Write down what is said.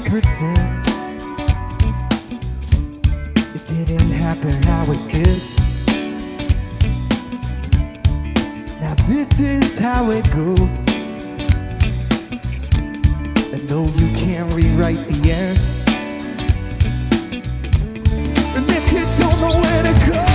pretend it didn't happen how it did. Now this is how it goes, and no, you can't rewrite the end. And if you don't know where to go,